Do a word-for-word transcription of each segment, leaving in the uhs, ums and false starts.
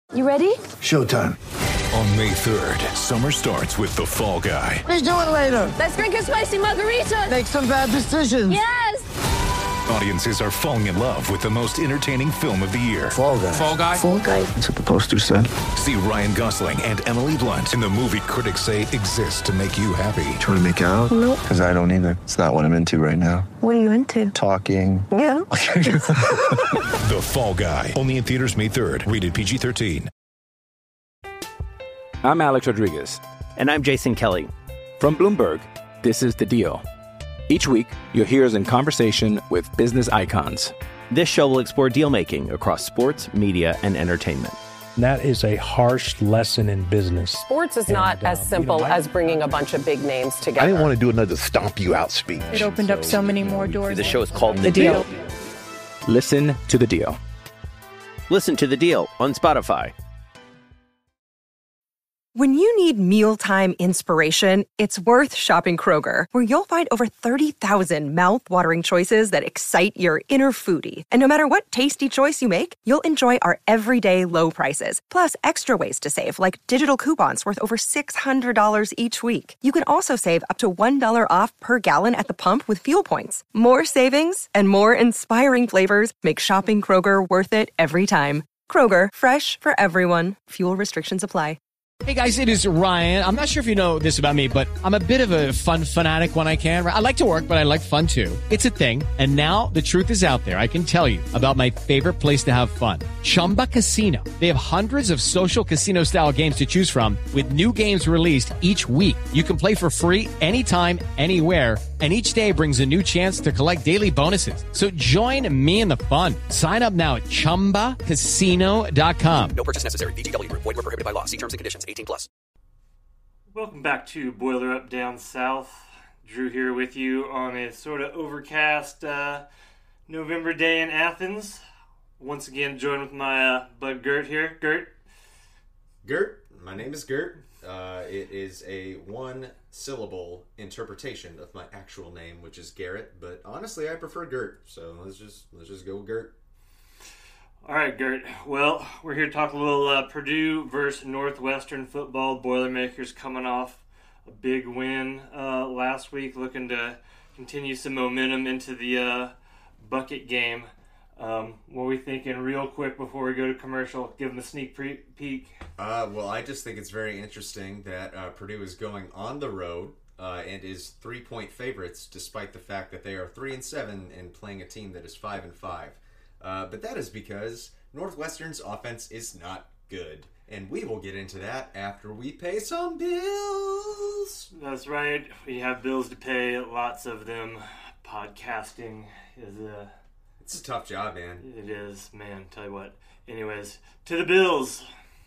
You ready? Showtime. On May third, summer starts with The Fall Guy. Let's do it later. Let's drink a spicy margarita. Make some bad decisions. Yes! Audiences are falling in love with the most entertaining film of the year. Fall Guy. Fall Guy? Fall Guy. That's what the poster said. See Ryan Gosling and Emily Blunt in the movie critics say exists to make you happy. Trying to make it out? Nope. Because I don't either. It's not what I'm into right now. What are you into? Talking. Yeah. The Fall Guy. Only in theaters May third. Rated P G thirteen. I'm Alex Rodriguez. And I'm Jason Kelly. From Bloomberg, this is The Deal. Each week, you'll hear us in conversation with business icons. This show will explore deal-making across sports, media, and entertainment. That is a harsh lesson in business. Sports is not and, as um, simple you know, I, as bringing a bunch of big names together. I didn't want to do another stomp you out speech. It opened up so many more doors. The show is called The, The deal. Deal. Listen to The Deal. Listen to The Deal on Spotify. When you need mealtime inspiration, it's worth shopping Kroger, where you'll find over thirty thousand mouth-watering choices that excite your inner foodie. And no matter what tasty choice you make, you'll enjoy our everyday low prices, plus extra ways to save, like digital coupons worth over six hundred dollars each week. You can also save up to one dollar off per gallon at the pump with fuel points. More savings and more inspiring flavors make shopping Kroger worth it every time. Kroger, fresh for everyone. Fuel restrictions apply. Hey guys, it is Ryan. I'm not sure if you know this about me, but I'm a bit of a fun fanatic when I can. I like to work, but I like fun too. It's a thing. And now the truth is out there. I can tell you about my favorite place to have fun. Chumba Casino. They have hundreds of social casino style games to choose from with new games released each week. You can play for free anytime, anywhere. And each day brings a new chance to collect daily bonuses. So join me in the fun. Sign up now at chumba casino dot com. No purchase necessary. V G W. Void where prohibited by law. See terms and conditions. eighteen plus. Welcome back to Boiler Up Down South. Drew here with you on a sort of overcast uh, November day in Athens. Once again, joined with my uh, bud Gert here. Gert? Gert. My name is Gert. Uh, it is a one-syllable interpretation of my actual name, which is Garrett. But honestly, I prefer Gert. So let's just let's just go with Gert. All right, Gert. Well, we're here to talk a little uh, Purdue versus Northwestern football. Boilermakers coming off a big win uh, last week, looking to continue some momentum into the uh, bucket game. Um, what are we thinking real quick before we go to commercial? Give them a sneak pre- peek. Uh, well, I just think it's very interesting that uh, Purdue is going on the road uh, and is three-point favorites, despite the fact that they are three and seven and playing a team that is five and five. Uh, but that is because Northwestern's offense is not good. And we will get into that after we pay some bills. That's right. We have bills to pay, lots of them. Podcasting is a... It's a tough job, man. It is, man. Tell you what. Anyways, to the bills.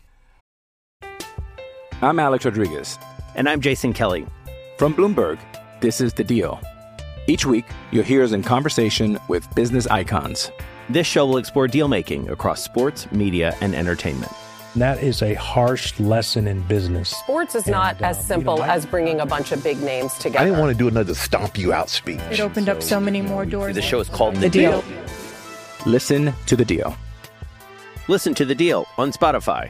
I'm Alex Rodriguez. And I'm Jason Kelly. From Bloomberg, this is The Deal. Each week, you'll hear us in conversation with business icons. This show will explore deal-making across sports, media, and entertainment. That is a harsh lesson in business. Sports is and, not um, as simple you know, I, as bringing a bunch of big names together. I didn't want to do another stomp you out speech. It opened up so many more doors. The show is called The, The deal. deal. Listen to The Deal. Listen to The Deal on Spotify.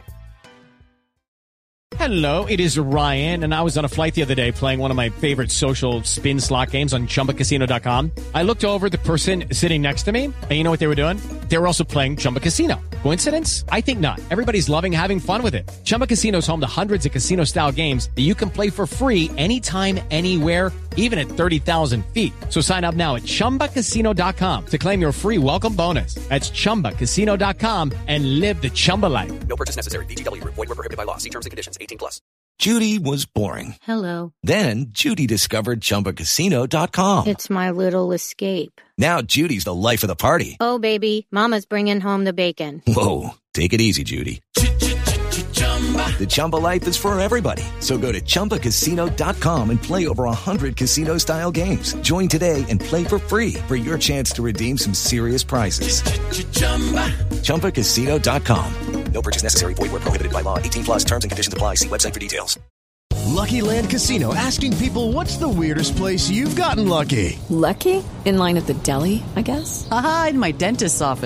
Hello, it is Ryan, and I was on a flight the other day playing one of my favorite social spin slot games on chumba casino dot com. I looked over at the person sitting next to me, and you know what they were doing? They were also playing Chumba Casino. Coincidence? I think not. Everybody's loving having fun with it. Chumba Casino is home to hundreds of casino-style games that you can play for free anytime, anywhere, even at thirty thousand feet. So sign up now at chumba casino dot com to claim your free welcome bonus. That's chumba casino dot com and live the Chumba life. No purchase necessary. V G W. Void where prohibited by law. See terms and conditions. eighteen plus. Judy was boring. Hello. Then Judy discovered chumba casino dot com. It's my little escape. Now Judy's the life of the party. Oh, baby, mama's bringing home the bacon. Whoa, take it easy, Judy. The Chumba life is for everybody. So go to chumba casino dot com and play over one hundred casino-style games. Join today and play for free for your chance to redeem some serious prizes. chumba casino dot com. No purchase necessary. Void where prohibited by law. eighteen plus terms and conditions apply. See website for details. Lucky Land Casino, asking people, what's the weirdest place you've gotten lucky? Lucky? In line at the deli, I guess? Aha, in my dentist's office.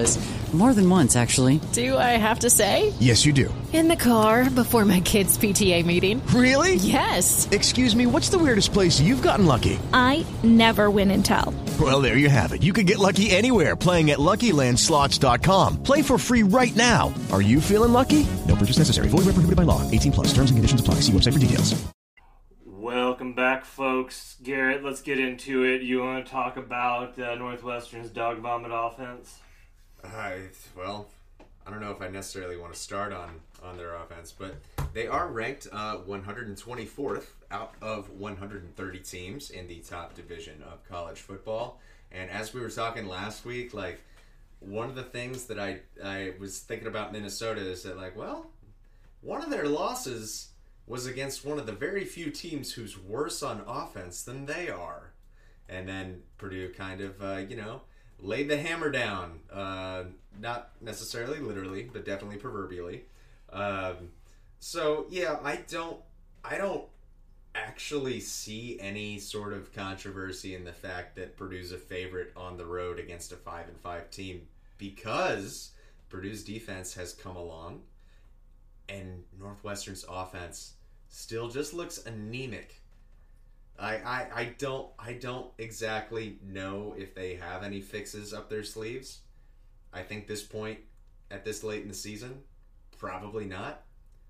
More than once, actually. Do I have to say? Yes, you do. In the car before my kids' P T A meeting. Really? Yes. Excuse me, what's the weirdest place you've gotten lucky? I never win and tell. Well, there you have it. You can get lucky anywhere, playing at Lucky Land Slots dot com. Play for free right now. Are you feeling lucky? No purchase necessary. Void where prohibited by law. eighteen plus. Terms and conditions apply. See website for details. Welcome back, folks. Garrett, let's get into it. You want to talk about uh, Northwestern's dog vomit offense? I well, I don't know if I necessarily want to start on, on their offense, but they are ranked uh, one hundred twenty-fourth out of one hundred thirty teams in the top division of college football. And as we were talking last week, like, one of the things that I, I was thinking about Minnesota is that, like, well, one of their losses was against one of the very few teams who's worse on offense than they are. And then Purdue kind of, uh, you know, laid the hammer down. Uh, not necessarily literally, but definitely proverbially. Um, so, yeah, I don't, I don't actually see any sort of controversy in the fact that Purdue's a favorite on the road against a five and five team, because Purdue's defense has come along and Northwestern's offense still just looks anemic. I, I I don't I don't exactly know if they have any fixes up their sleeves. I think this point, at this late in the season, probably not.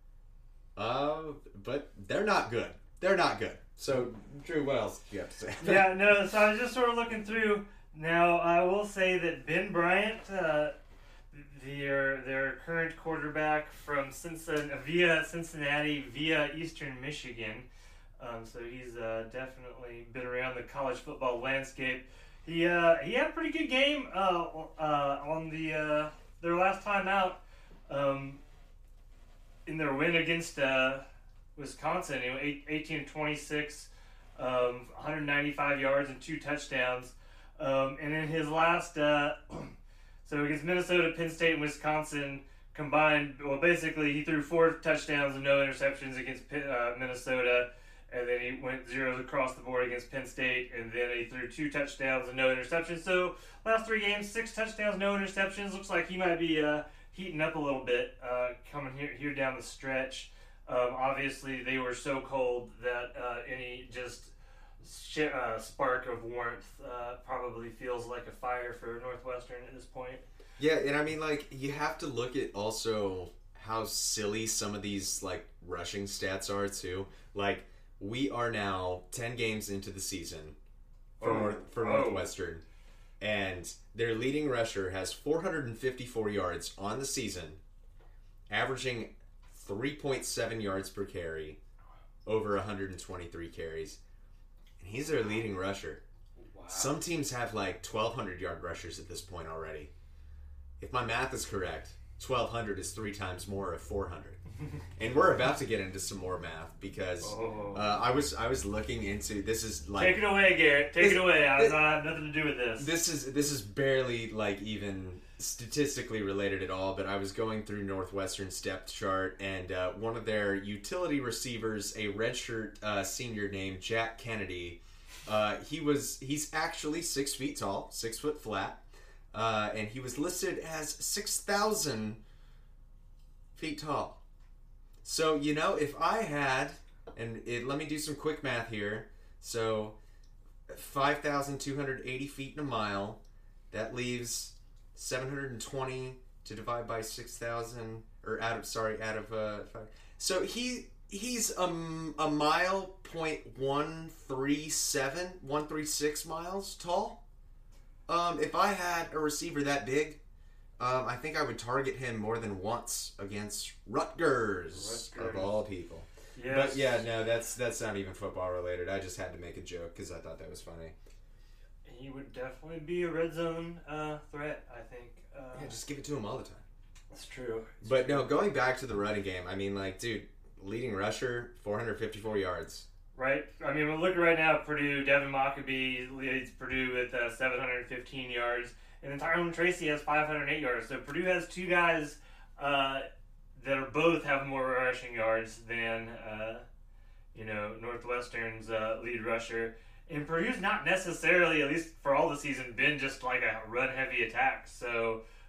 Uh, but they're not good. They're not good. So, Drew, what else do you have to say? Yeah, no, so I was just sort of looking through. Now, I will say that Ben Bryant, uh, their their current quarterback from Cincinnati, via Cincinnati, via Eastern Michigan, um, so he's uh, definitely been around the college football landscape. He uh, he had a pretty good game uh, uh, on the uh, their last time out um, in their win against uh, Wisconsin. You know, eighteen twenty-six, um, one hundred ninety-five yards and two touchdowns. Um, and in his last, uh, so against Minnesota, Penn State, and Wisconsin combined, well, basically he threw four touchdowns and no interceptions against uh, Minnesota, and then he went zeros across the board against Penn State, and then he threw two touchdowns and no interceptions. So last three games, six touchdowns, no interceptions. Looks like he might be uh, heating up a little bit uh, coming here, here down the stretch. Um, obviously, they were so cold that uh, any just sh- uh, spark of warmth uh, probably feels like a fire for Northwestern at this point. Yeah, and I mean, like, you have to look at also how silly some of these, like, rushing stats are, too. Like, we are now ten games into the season for, oh, North, for oh. Northwestern, and their leading rusher has four hundred fifty-four yards on the season, averaging three point seven yards per carry, over one hundred twenty-three carries. And he's their leading rusher. Wow. Some teams have like twelve hundred yard rushers at this point already. If my math is correct, twelve hundred is three times more of four hundred. And we're about to get into some more math because oh. uh, I was I was looking into this is like take it away, Garrett. Take it away. I, I have nothing to do with this. This is this is barely like even statistically related at all, but I was going through Northwestern's depth chart, and uh, one of their utility receivers, a redshirt uh, senior named Jack Kennedy, uh, he was he's actually six feet tall, six foot flat, uh, and he was listed as six thousand feet tall. So, you know, if I had, and it, let me do some quick math here. So, five thousand two hundred eighty feet in a mile, that leaves seven hundred twenty to divide by six thousand, or out of, sorry, out of, uh, five. So he, he's um, a mile point one three seven, one three six miles tall. Um, if I had a receiver that big, um, I think I would target him more than once against Rutgers, Rutgers. of all people. Yes. But yeah, no, that's, that's not even football related. I just had to make a joke because I thought that was funny. He would definitely be a red zone uh, threat, I think. Uh, yeah, just give it to him all the time. That's true. It's but true. no, going back to the running game, I mean, like, dude, leading rusher, four hundred fifty-four yards. Right. I mean, we're looking right now at Purdue. Devin Mockabee leads Purdue with uh, seven hundred fifteen yards. And then Tyrone Tracy has five hundred eight yards. So Purdue has two guys uh, that are both have more rushing yards than, uh, you know, Northwestern's uh, lead rusher. And Purdue's not necessarily, at least for all the season, been just like a run-heavy attack. So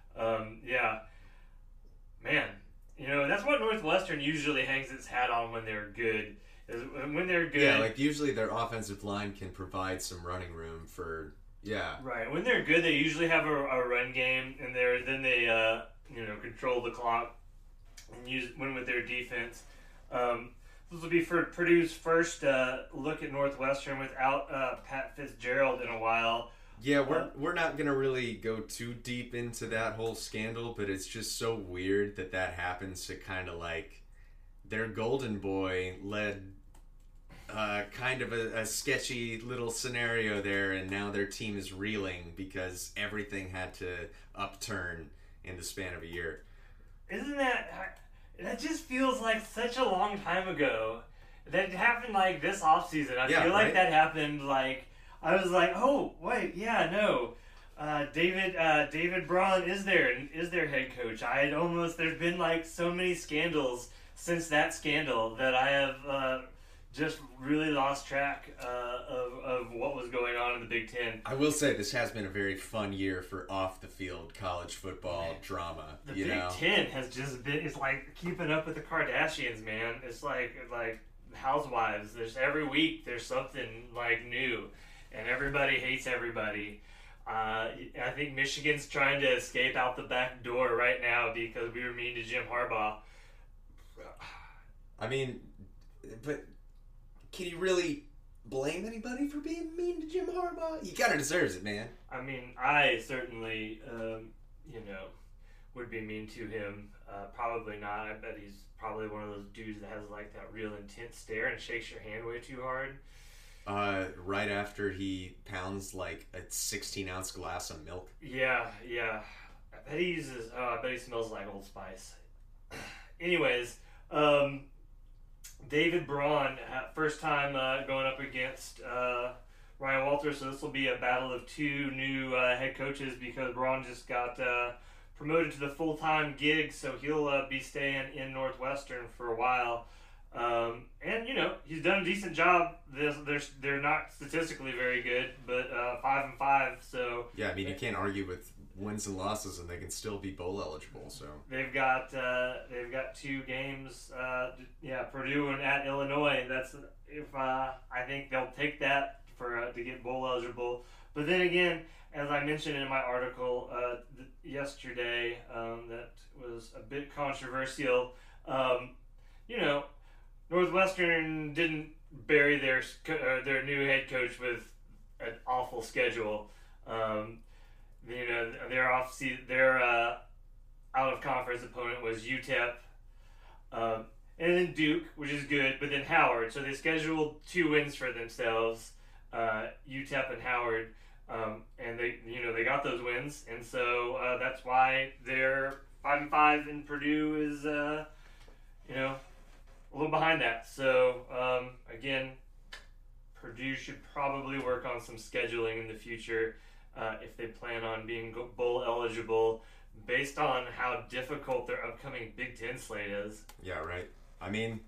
Um, yeah. Man, you know, that's what Northwestern usually hangs its hat on when they're good. Is when they're good. Yeah, like usually their offensive line can provide some running room for, yeah. Right. When they're good, they usually have a, a run game, and they're, then they, uh, you know, control the clock and use win with their defense. Um, this will be for Purdue's first uh, look at Northwestern without uh, Pat Fitzgerald in a while. Yeah, we're uh, we're not gonna really go too deep into that whole scandal, but it's just so weird that that happens to kind of like their golden boy led uh, kind of a, a sketchy little scenario there, and now their team is reeling because everything had to upturn in the span of a year. Isn't that... That just feels like such a long time ago. That happened like this offseason. I yeah, feel like right? that happened like... I was like, oh, wait, yeah, no. Uh, David uh, David Braun is there, is their head coach. I had almost... There's been like so many scandals since that scandal that I have... Uh, just really lost track uh, of, of what was going on in the Big Ten. I will say this has been a very fun year for off-the-field college football drama. The you Big know? Ten has just been, it's like keeping up with the Kardashians, man. It's like like Housewives. There's every week there's something like new, and everybody hates everybody. Uh, I think Michigan's trying to escape out the back door right now because we were mean to Jim Harbaugh. I mean, but... Can you really blame anybody for being mean to Jim Harbaugh? He kind of deserves it, man. I mean, I certainly, um, you know, would be mean to him. Uh, probably not. I bet he's probably one of those dudes that has, like, that real intense stare and shakes your hand way too hard. Uh, right after he pounds, like, a sixteen-ounce glass of milk. Yeah, yeah. I bet he uses, oh, I bet he smells like Old Spice. Anyways, um... David Braun, first time uh, going up against uh, Ryan Walters, so this will be a battle of two new uh, head coaches because Braun just got uh, promoted to the full-time gig, so he'll uh, be staying in Northwestern for a while. Um, and, you know, he's done a decent job. They're, they're, they're not statistically very good, but uh, five and five, so... Yeah, I mean, you can't argue with wins and losses, and they can still be bowl eligible, so... They've got uh, they've got two games, uh, yeah, Purdue and at Illinois. That's if uh, I think they'll take that for uh, to get bowl eligible. But then again, as I mentioned in my article uh, th- yesterday, um, that was a bit controversial. Um, you know, Northwestern didn't bury their uh, their new head coach with an awful schedule. Um, you know, their off season, their uh, out of conference opponent was U T E P, um, and then Duke, which is good, but then Howard. So they scheduled two wins for themselves, uh, U T E P and Howard, um, and they, you know, they got those wins, and so uh, that's why they're five and five, and Purdue is, uh, you know, a little behind that. So um, again, Purdue should probably work on some scheduling in the future uh, if they plan on being bowl eligible, based on how difficult their upcoming Big Ten slate is. Yeah, right. I mean,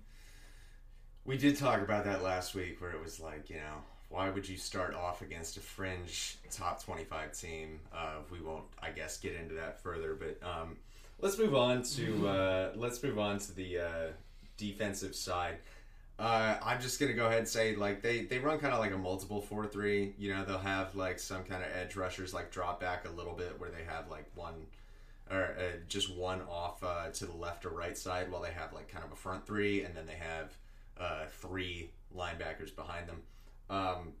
we did talk about that last week, where it was like, you know, why would you start off against a fringe top twenty-five team? Uh, we won't, I guess, get into that further, but um, let's move on to uh, let's move on to the uh, defensive side. Uh, I'm just gonna go ahead and say, like, they, they run kind of like a multiple four three. You know, they'll have like some kind of edge rushers like drop back a little bit, where they have like one or uh, just one off uh, to the left or right side, while they have like kind of a front three, and then they have uh, three linebackers behind them. Um,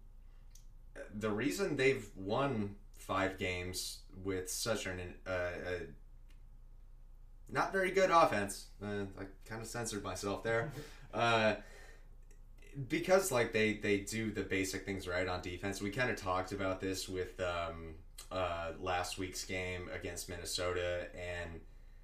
the reason they've won five games with such an uh, uh, not very good offense, uh, I kind of censored myself there, uh, because like they, they do the basic things right on defense. We kind of talked about this with um, uh, last week's game against Minnesota, and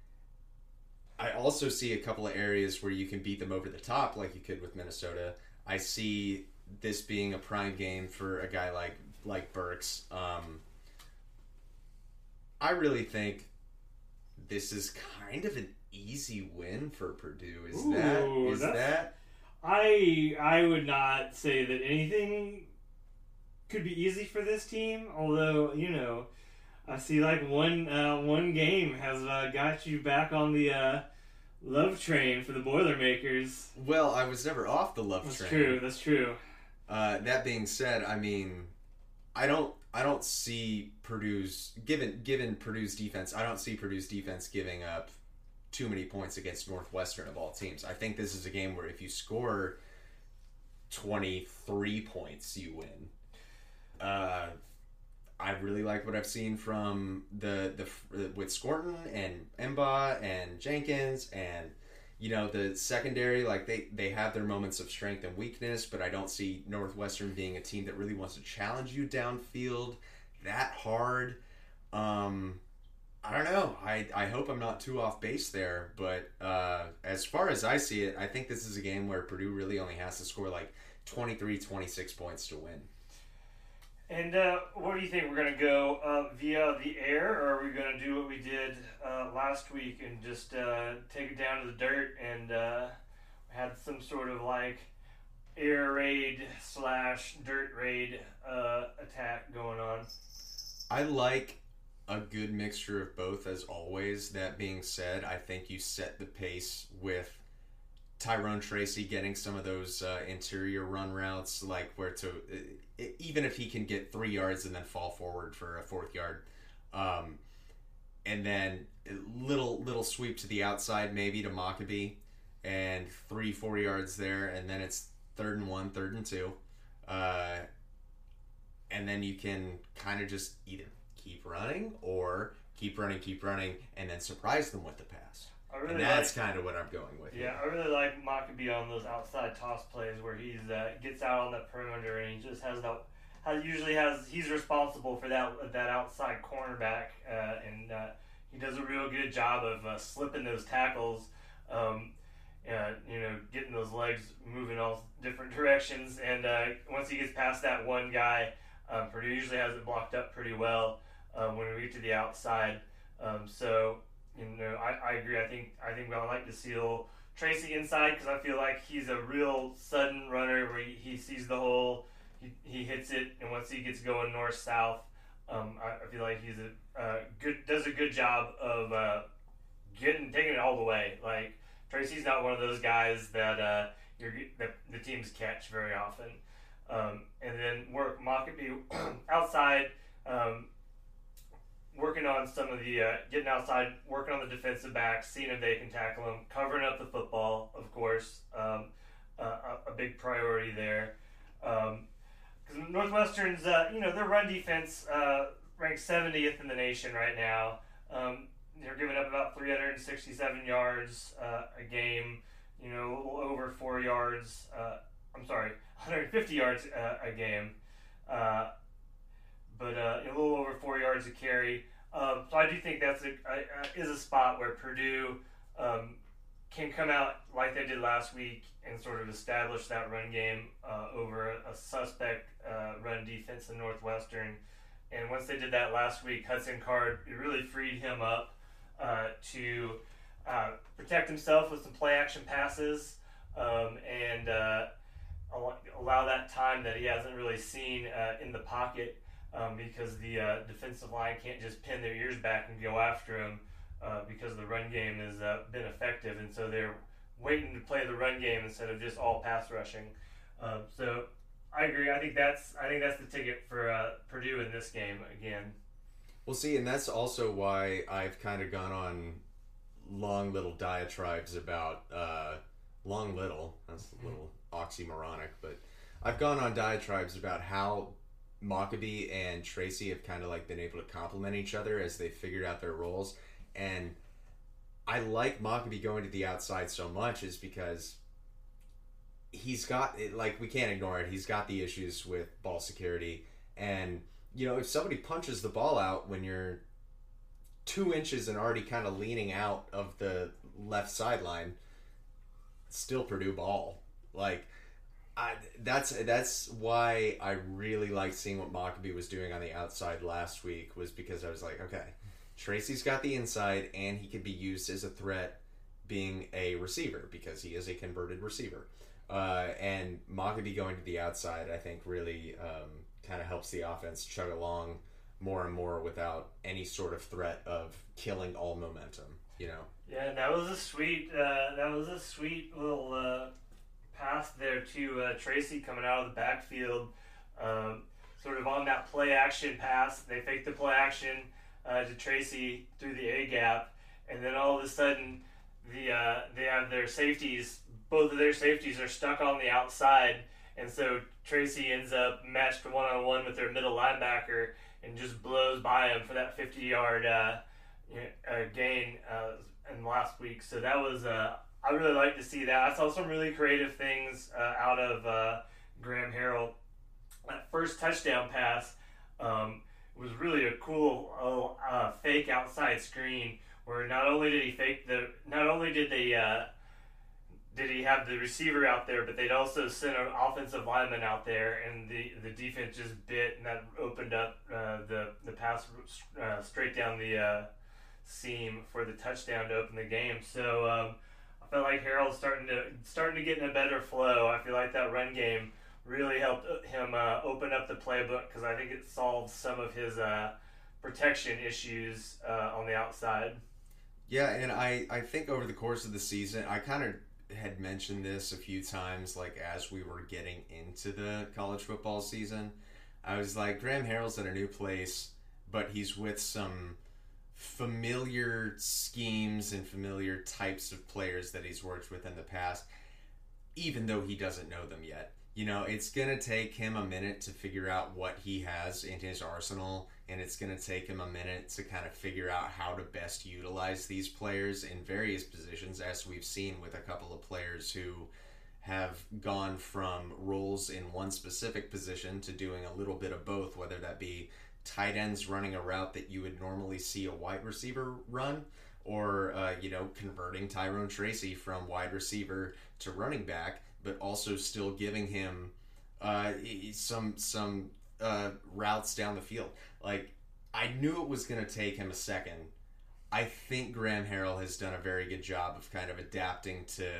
I also see a couple of areas where you can beat them over the top like you could with Minnesota. I see this being a prime game for a guy like like Burks. Um, I really think this is kind of an easy win for Purdue. Is Ooh, that is that? I I would not say that anything could be easy for this team. Although, you know, I see like one uh, one game has uh, got you back on the uh, love train for the Boilermakers. Well, I was never off the love that's train. That's true. That's true. Uh, that being said, I mean, I don't I don't see Purdue's given given Purdue's defense. I don't see Purdue's defense giving up too many points against Northwestern of all teams. I think this is a game where if you score twenty-three points, you win. Uh, I really like what I've seen from the the with Scorton and Emba and Jenkins, and you know the secondary. Like they they have their moments of strength and weakness, but I don't see Northwestern being a team that really wants to challenge you downfield that hard. Um, I don't know. I, I hope I'm not too off base there, but uh, as far as I see it, I think this is a game where Purdue really only has to score like twenty-three, twenty-six points to win. And uh, what do you think? We're going to go uh, via the air, or are we going to do what we did uh, last week and just uh, take it down to the dirt and uh, had some sort of like air raid slash dirt raid uh, attack going on? I like a good mixture of both, as always. That being said, I think you set the pace with Tyrone Tracy getting some of those uh, interior run routes, like where to uh, even if he can get three yards and then fall forward for a fourth yard, um, and then little little sweep to the outside maybe to Mockabee, and three four yards there, and then it's third and one, third and two, uh, and then you can kind of just either keep running or keep running, keep running, and then surprise them with the pass. I really and that's like, kind of what I'm going with. Yeah, here. I really like Mockabee on those outside toss plays where he's uh, gets out on that perimeter and he just has that. Has, usually has he's responsible for that that outside cornerback, uh, and uh, he does a real good job of uh, slipping those tackles. Um, uh, you know, getting those legs moving all different directions, and uh, once he gets past that one guy, um, Purdue usually has it blocked up pretty well uh, when we get to the outside. Um, so. You know, I, I agree. I think I think I like to seal Tracy inside because I feel like he's a real sudden runner where he, he sees the hole, he, he hits it, and once he gets going north south, um, I, I feel like he's a uh, good does a good job of uh, getting taking it all the way. Like Tracy's not one of those guys that uh, you're that the teams catch very often. Um, and then work Mockabee outside. Um, working on some of the, uh, getting outside, working on the defensive backs, seeing if they can tackle them, covering up the football, of course, um, uh, a, a big priority there. Because um, Northwestern's, uh, you know, their run defense uh, ranks seventieth in the nation right now. Um, they're giving up about three hundred sixty-seven yards uh, a game, you know, a little over four yards, uh, I'm sorry, one hundred fifty yards uh, a game. Uh, but uh, a little over four yards a carry. Um, so I do think that's a, a, a is a spot where Purdue um, can come out like they did last week and sort of establish that run game uh, over a, a suspect uh, run defense in Northwestern. And once they did that last week, Hudson Card, it really freed him up uh, to uh, protect himself with some play action passes um, and uh, allow that time that he hasn't really seen uh, in the pocket. Um, because the uh, defensive line can't just pin their ears back and go after him uh, because the run game has uh, been effective, and so they're waiting to play the run game instead of just all pass rushing. Um, so I agree. I think that's I think that's the ticket for uh, Purdue in this game again. Well, see, and that's also why I've kind of gone on long little diatribes about uh, long little. That's a little oxymoronic, but I've gone on diatribes about how Mockabee and Tracy have kind of like been able to complement each other as they figured out their roles. And I like Mockabee going to the outside so much is because he's got it, like we can't ignore it. He's got the issues with ball security. And, you know, if somebody punches the ball out when you're two inches and already kind of leaning out of the left sideline, still Purdue ball. Like, I, that's that's why I really liked seeing what Mockabee was doing on the outside last week, was because I was like, okay, Tracy's got the inside and he could be used as a threat being a receiver because he is a converted receiver. Uh, and Mockabee going to the outside, I think, really um, kind of helps the offense chug along more and more without any sort of threat of killing all momentum, you know? Yeah, that was a sweet, uh, that was a sweet little uh, pass there to uh, Tracy coming out of the backfield, um, sort of on that play action pass. They faked the play action uh, to Tracy through the A gap, and then all of a sudden, the uh, they have their safeties. Both of their safeties are stuck on the outside, and so Tracy ends up matched one on one with their middle linebacker and just blows by him for that fifty-yard uh, uh, gain uh, in last week. So that was uh, I really like to see that. I saw some really creative things uh, out of uh, Graham Harrell. That first touchdown pass um, was really a cool uh, fake outside screen where not only did he fake the, not only did they, uh, did he have the receiver out there, but they'd also sent an offensive lineman out there, and the, the defense just bit, and that opened up uh, the the pass uh, straight down the uh, seam for the touchdown to open the game. So um, I felt like Harrell's starting to starting to get in a better flow. I feel like that run game really helped him uh, open up the playbook, because I think it solved some of his uh, protection issues uh, on the outside. Yeah, and I, I think over the course of the season, I kind of had mentioned this a few times, like as we were getting into the college football season. I was like, Graham Harrell's at a new place, but he's with some familiar schemes and familiar types of players that he's worked with in the past, even though he doesn't know them yet. You know, it's going to take him a minute to figure out what he has in his arsenal, and it's going to take him a minute to kind of figure out how to best utilize these players in various positions, as we've seen with a couple of players who have gone from roles in one specific position to doing a little bit of both, whether that be tight ends running a route that you would normally see a wide receiver run, or, uh, you know, converting Tyrone Tracy from wide receiver to running back, but also still giving him uh, some some uh, routes down the field. Like, I knew it was going to take him a second. I think Graham Harrell has done a very good job of kind of adapting to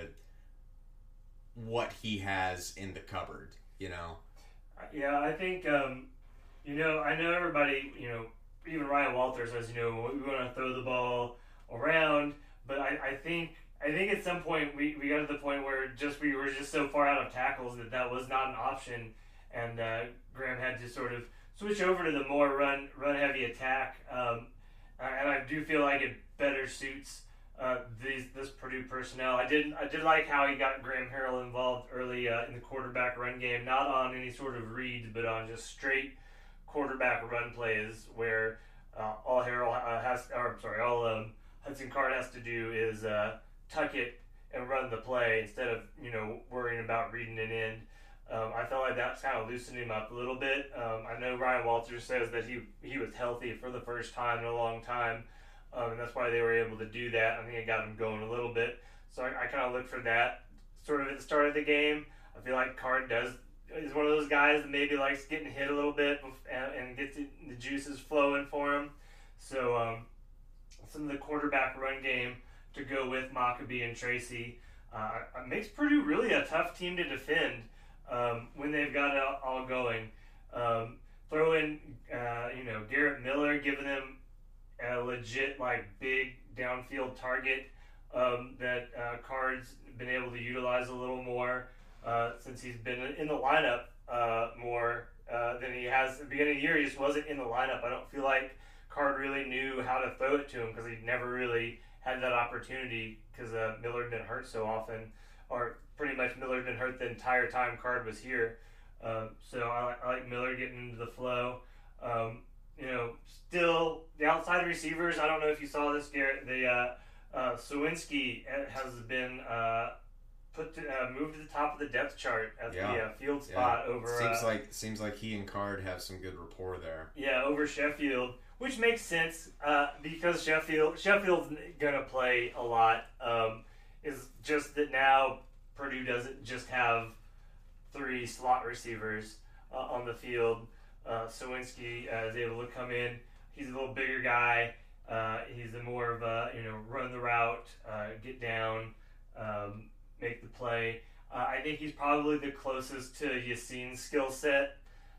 what he has in the cupboard, you know? Yeah, I think, um, you know, I know everybody, you know, even Ryan Walters says, you know, we want to throw the ball around, but I, I think I think at some point we, we got to the point where just we were just so far out of tackles that that was not an option, and uh, Graham had to sort of switch over to the more run run heavy attack, um, and I do feel like it better suits uh, these this Purdue personnel. I did I did like how he got Graham Harrell involved early uh, in the quarterback run game, not on any sort of reads, but on just straight quarterback run plays where uh, all Harrell uh, has, or I'm sorry, all um, Hudson Card has to do is uh, tuck it and run the play instead of, you know, worrying about reading it in. Um, I felt like that's kind of loosened him up a little bit. Um, I know Ryan Walters says that he he was healthy for the first time in a long time, um, and that's why they were able to do that. I think it got him going a little bit. So I, I kind of look for that sort of at the start of the game. I feel like Card does is one of those guys that maybe likes getting hit a little bit and, and gets the, the juices flowing for him. So um, some of the quarterback run game to go with Maccabee and Tracy uh, makes Purdue really a tough team to defend um, when they've got it all going. Um, throw in, uh, you know, Garrett Miller, giving them a legit, like, big downfield target um, that uh, Card's been able to utilize a little more uh, since he's been in the lineup uh, more uh, than he has at the beginning of the year. He just wasn't in the lineup. I don't feel like Card really knew how to throw it to him because he never really had that opportunity because uh, Miller had been hurt so often, or pretty much Miller had been hurt the entire time Card was here. Um, so I, I like Miller getting into the flow. Um, you know, still the outside receivers. I don't know if you saw this, Garrett. The uh, uh, Sawinski has been uh, put to, uh, moved to the top of the depth chart at yeah. the uh, field spot yeah. over. Seems uh, like seems like he and Card have some good rapport there. Yeah, over Sheffield. Which makes sense uh, because Sheffield Sheffield's going to play a lot. Um, is just that now Purdue doesn't just have three slot receivers uh, on the field. Uh, Sawinski uh, is able to come in. He's a little bigger guy. Uh, he's a more of a, you know, run the route, uh, get down, um, make the play. Uh, I think he's probably the closest to Yassine's skill set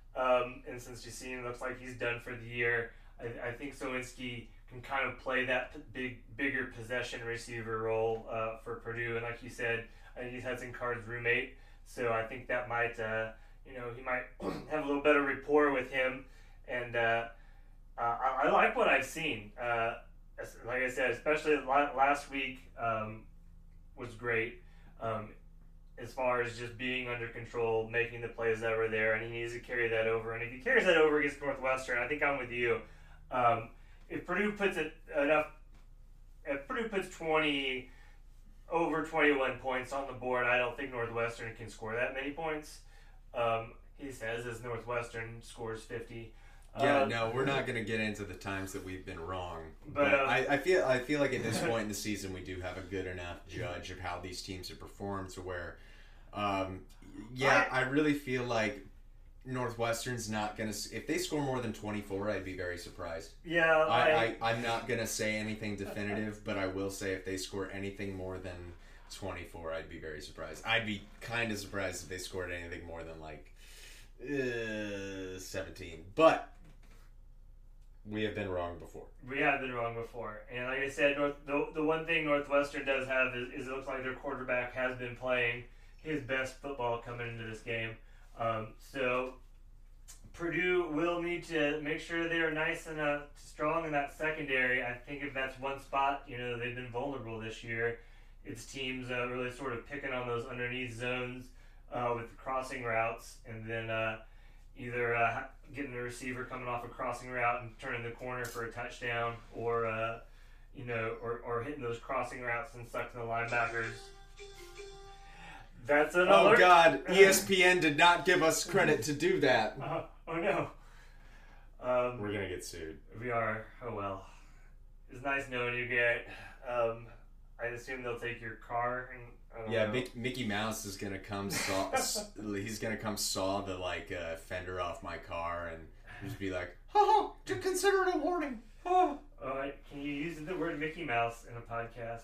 Um, and since Jaseen looks like he's done for the year, I, I think Sowinski can kind of play that p- big, bigger possession receiver role uh, for Purdue. And like you said, I think he's Hudson Card's roommate, so I think that might, uh, you know, he might have a little better rapport with him. And uh, uh, I, I like what I've seen. Uh, like I said, especially last week um, was great. Um, as far as just being under control, making the plays that were there, and he needs to carry that over. And if he carries that over against Northwestern, I think I'm with you. Um, if Purdue puts it enough, if Purdue puts twenty over twenty-one points on the board, I don't think Northwestern can score that many points. Um, he says as Northwestern scores fifty. Yeah, um, no, we're not going to get into the times that we've been wrong. But, But um, I, I feel I feel like at this point in the season, we do have a good enough judge of how these teams have performed to where, um, yeah, I, I really feel like Northwestern's not going to. If they score more than twenty-four, I'd be very surprised. Yeah, I, I, I, I'm not going to say anything definitive, but I will say if they score anything more than twenty-four, I'd be very surprised. I'd be kind of surprised if they scored anything more than like uh, seventeen. But we have been wrong before. We have been wrong before. And like I said, North, the, the one thing Northwestern does have is, is it looks like their quarterback has been playing his best football coming into this game. Um, so Purdue will need to make sure they are nice and uh, strong in that secondary. I think if that's one spot, you know, they've been vulnerable this year. It's teams uh, really sort of picking on those underneath zones uh, with crossing routes, and then uh, either uh, getting the receiver coming off a crossing route and turning the corner for a touchdown, or uh, you know, or, or hitting those crossing routes and sucking the linebackers. That's an oh alert. God, E S P N did not give us credit to do that. Uh, oh no. Um, We're gonna get sued. We are. Oh well. It's nice knowing you, Garrett. Um, I assume they'll take your car and. I don't Yeah, know. Mick, Mickey Mouse is gonna come saw. He's gonna come saw the like uh, fender off my car and just be like, "Ha ha! Consider it a warning." Ha. All right, can you use the word Mickey Mouse in a podcast?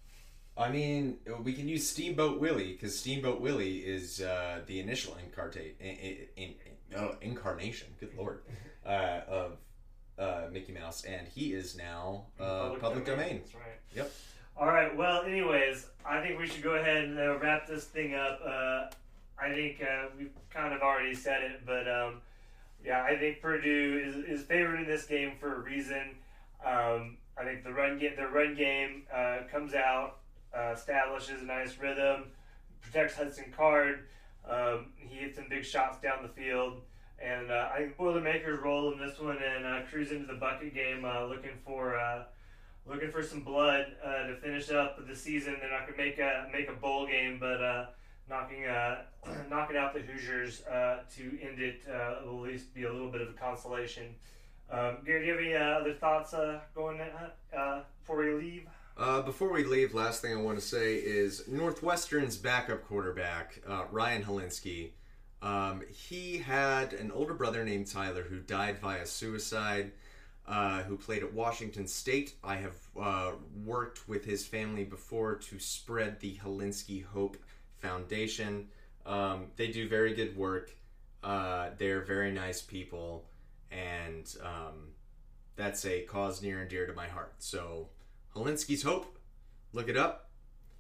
I mean, we can use Steamboat Willie because Steamboat Willie is uh, the initial incarnate, in, in, in, oh, incarnation. Good lord, uh, of uh, Mickey Mouse, and he is now uh, public, public domain. domain. That's right. Yep. All right. Well, anyways, I think we should go ahead and uh, wrap this thing up. Uh, I think uh, we've kind of already said it, but um, yeah, I think Purdue is, is favored in this game for a reason. Um, I think the run game, the run game uh, comes out, uh, establishes a nice rhythm, protects Hudson Card. Um, he hits some big shots down the field, and uh, I think Boilermakers roll in this one and uh, cruise into the bucket game, uh, looking for. Uh, Looking for some blood uh, to finish up the season. They're not going to make a make a bowl game, but uh, knocking uh, knocking out the Hoosiers uh, to end it uh, will at least be a little bit of a consolation. Um, Gary, do you have any uh, other thoughts uh, going uh, before we leave? Uh, before we leave, last thing I want to say is Northwestern's backup quarterback, uh, Ryan Helinski. Um, he had an older brother named Tyler who died via suicide. Uh, who played at Washington State. I have uh, worked with his family before to spread the Helinski Hope Foundation. Um, they do very good work. Uh, they're very nice people, and um, that's a cause near and dear to my heart. So, Helinski's Hope, look it up.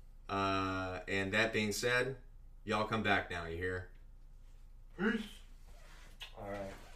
Uh, and that being said, y'all come back now, you hear? Peace. All right.